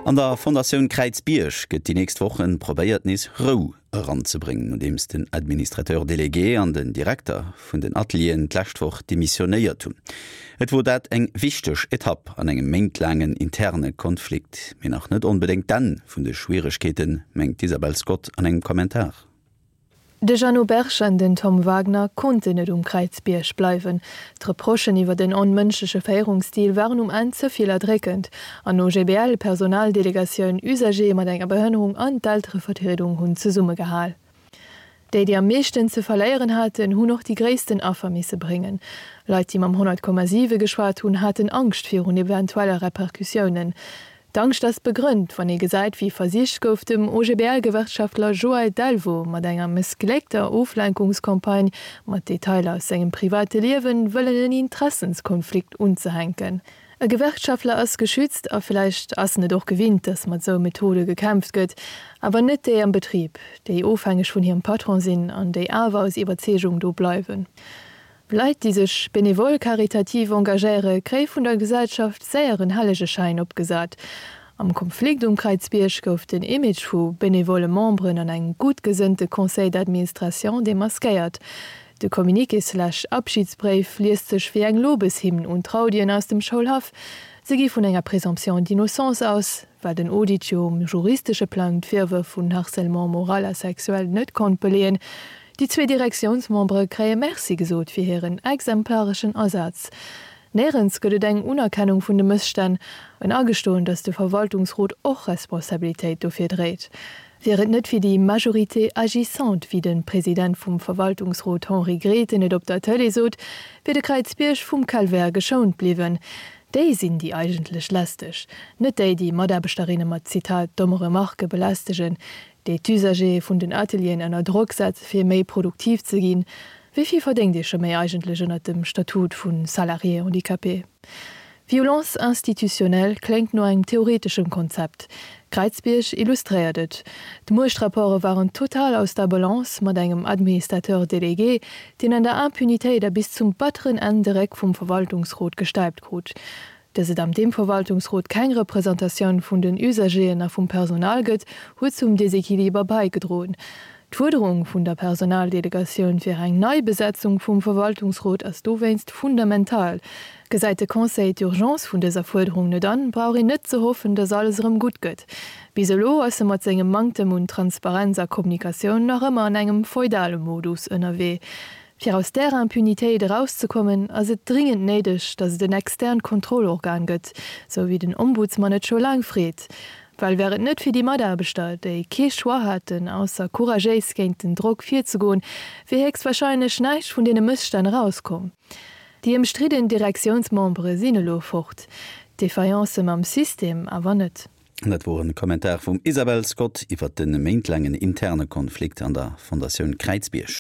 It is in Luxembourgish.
An der Fondation Kreizbiersch gëtt die nächst Wochen Probéiertnis Rou heranzubringen, und dems den Administrateur Delegé an den Direktor vun den Atelien d'Lächtwoch demissionéiert hun. Et wo dat eng wichteg Etapp an engem ménglangen interne Konflikt, mir nach net unbedingt dann vun de Schwierigkeiten, mengt Isabel Scott an engem Kommentar. De Jeannot Bersch an den Tom Wagner konnte net Kreizbiersch bleiwen. D'Reprochen iwwer den onmënschesche Féierungsstil waren ein zuviel erdreckend. An OGBL Personaldelegatioun Usager mat enger Behënnerung an d'altere Vertretung hunn ze Summe gehall. Die am meeschten ze verléieren hatten, hun noch die gréissten Affermisse bringen. Leiit die am 100,7 geschwaart hun hatten Angst fir hun eventuelle Reperkusionen. Dank das begrünnt, wann gesagt wie versicht gouf dem OGBL-Gewerkschaftler Joël Dalvo mat enger missgelegter Auflenkungskampagne mat Detailer aus segem private Leben wëlle den Interessenskonflikt unzuhenken. E Gewerkschaftler ass geschützt a vielleicht ass net doch gewinnt, dass mat so Methode gekämpft gëtt, aber net déi am Betrieb, déi ofhängig vun ihrem Patron sinn an déi awer aus Überzegung do bleiwen. Leiit die sech benevol karitativ engagéiere, kräi vun der Gesellschaft säieren hallege Schein opgesat. Am Konflikt Kreizbiersch gouf den Image vu benevole Membren an eng gut gesinnte Conseil d'Administration demaskéiert. De Kommuniké/Abschiedsbrief liest sech wie eng Lobeshymn und Traudien aus dem Schulhaf, se gi vun enger Präsomption d'innocence aus, weil den Auditium juristische Plan d'Virwe vun Harcèlement moral a sexuell net kon beleen. Die zwei Direktionsmembre kräe Merci gesot fir hireieren exemplarischen Ersatz. Nährens gëtt eng Unerkennung vun de Mëssstand en agestoen, dats de Verwaltungsrot och Responsabiltäit dofir dreht. Wäret net wie die Majorité agissant, wie den Präsident vum Verwaltungsrot Henri Grete net op der Tele sot, fir de Kreizbiersch vum Calvaire geschont bliwen. Déi sinn die eigentlich lästeg, net déi die Maderbestarine mat Zitat dommere Marke belastegen, déi d'Usager vun den Atelien ennner Druck setzt fir méi produktiv ze ginn. Wievi verdenkt Dich méi eigentlich ënner dem Statut vun Salarié Handicapé? Violence institutionell klingt nur eng theoretischem Konzept. Kreizbiersch illustréiertet. D'Muestrapporte waren total aus der Balance mat engem Administrateur Delegé, den an der Impunitéit der bis zum batteren Ende vum Verwaltungsrot gestalbt gut. Dass es am dem Verwaltungsrot kein Repräsentation vun den Usageren nach vum Personal gëtt, huet zum Desequiliber beigedrohen. D'Forderung vun der Personaldelegation fir eng Neubesetzung vum Verwaltungsrot as doweinst fundamental. Geseit de Conseil d'Urgence vun dieser Forderung net an, brauch net zu hoffen, dass alles gut gëtt. Biselo ass mat segem Mangtem und Transparenzer Kommunikation noch immer an engem feudale Modus ënnerW. Fir aus der Impunitéit rauszukommen, as et dringend nedech, dass es den externen Kontrollorgan gëtt, so wie den Ombudsmann net scho lang friet. Weil wäret net fir die Maderbestal, déi kee Schwar hatten ausser couragéis géint den Druck fir zu goen, fir heks wahrscheinlich neich vun dene Mëssstein rauskom. Die emstriden Direktionsmembre sinnelo fortcht. Defaillance am System awer net. Dat wo ein Kommentar vum Isabel Scott iwwer den méintlangen interne Konflikt an der Fondation Kreizbiersch.